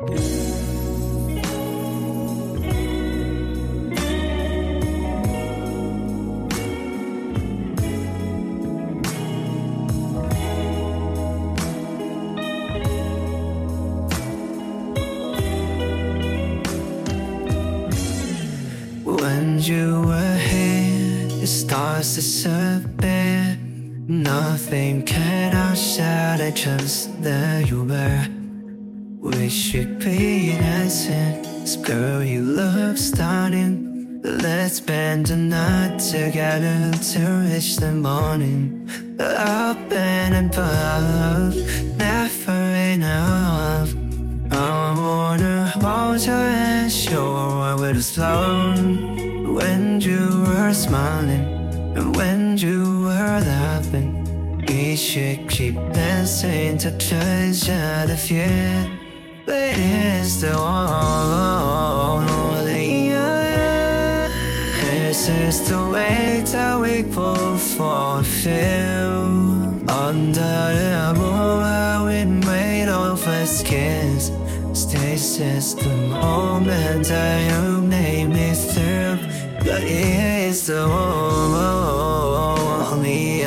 When you were here, the stars disappeared. Nothing can outshine, I just there you were. Wish you'd be dancing. This girl, you look stunning. Let's spend the night together till reach the morning. Up and above, never enough. I wanna hold your hand, show where to slow. When you were smiling and when you were laughing, we should keep dancing to change out of fear. But it's the only this is the way that we both fulfill. Under the moonlight we made of our skins. This is the moment that you made me through. But it's the only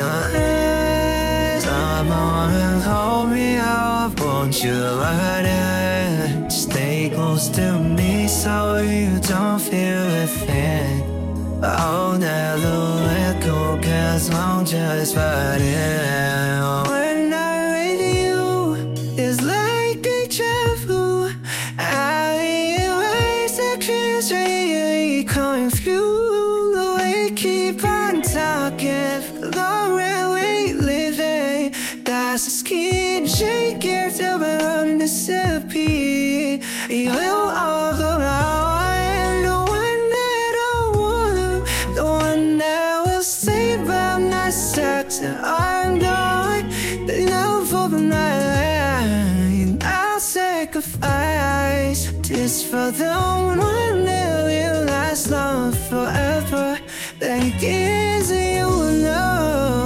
I wanna hold me up, won't you let it? Stay close to me so you don't feel a thing. I'll never let go, cause I'm just fighting. When I'm with you, it's like deja vu. I erase the chemistry coming through. The way you keep on talking, the way we living. That's the skin shaking till we're on disappear. You all the line, the one that I want, the one that will save up my sex. And I'm not the enough for the night. I'll sacrifice just for the one that will last long forever. That gives you love.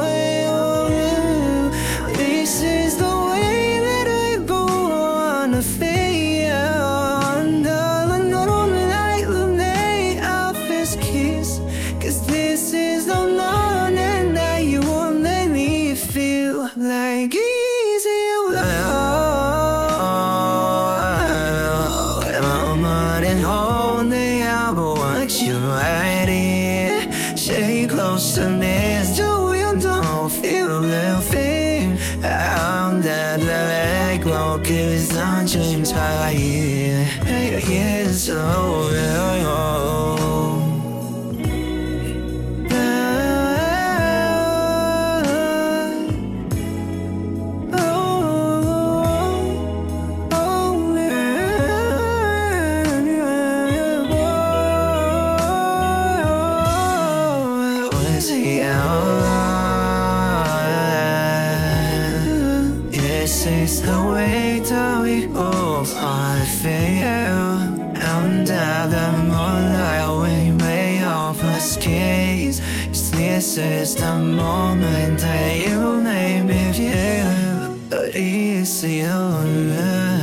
This is the way that I both wanna feel. Under the night, the night of his kiss. Cause this is the morning that you won't let me feel like easy love. I'm not in holding out, but once you're right here, stay close to me so you don't feel the fear. I'm that like cause I'm changed by you. Yes, oh, this is the way that we both wanna feel. Under the moonlight we made of our skis. This is the moment that you made me feel. But it's the only